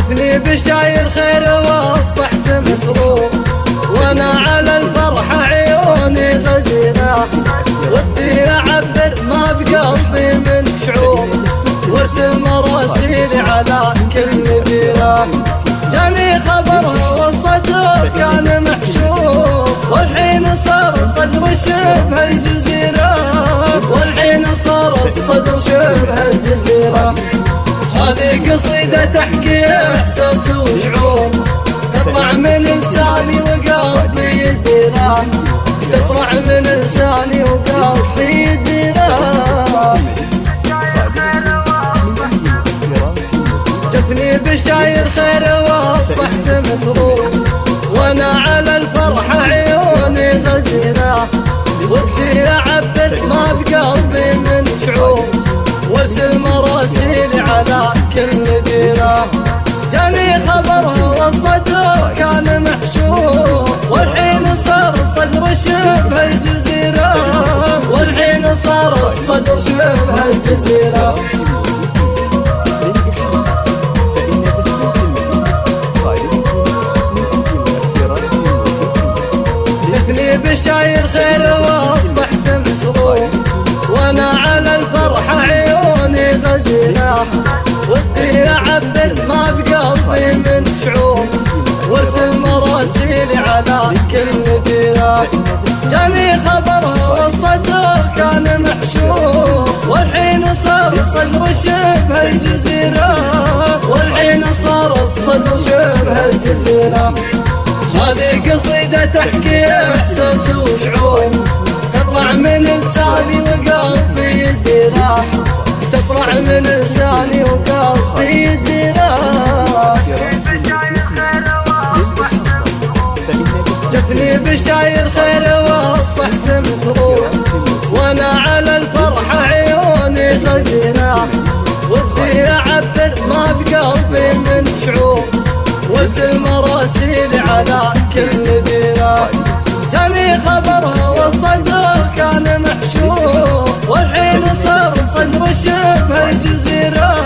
جتني بشاير خير واصبحت مسرور، وانا على الفرحة عيوني غزيرة، ودي اعبر ما بقلبي من شعور، وارسل مراسيلي على كل ديرة. جاني خبرها والصدر كان محشور، والحين صار الصدر شبه الجزيرة، والحين صار الصدر شبه الجزيرة. هذه قصيدة تحكي احساس وشعور، تطلع من لساني وقلبي يديره، تطلع من لساني وقلبي يديره. جتني بشاير خير واصبحت مسرور، وانا على الفرحة عيوني غزيرة، ودي اعبر ما بقلبي من شعور، وارسل مراسيلي على كل ديرة. جاني خبرها والصدر كان محشور، والحين صار الصدر شبه الجزيرة، والحين صار الصدر شبه الجزيرة. جتني بشاير خير واصبحت مسرور، وانا على الفرحة عيوني غزيرة، ودي اعبر ما بقلبي من شعور، وارسل مراسيلي على كل ديرة. جاني خبرها والصدر كان محشور، والحين صار الصدر شبه الجزيرة، والحين صار الصدر شبه الجزيرة. هذه قصيدة تحكي احساس وشعور، تطلع من لساني وقلبي يديره، تطلع من لساني وقلبي يديره. جتني بشاير خير واصبحت مسرور، وانا على الفرحة عيوني غزيرة، ودي اعبر ما بقلبي من شعور، وارسل مراسيلي على كل ديرة. جاني خبرها والصدر كان محشور، والحين صار الصدر شبه الجزيرة،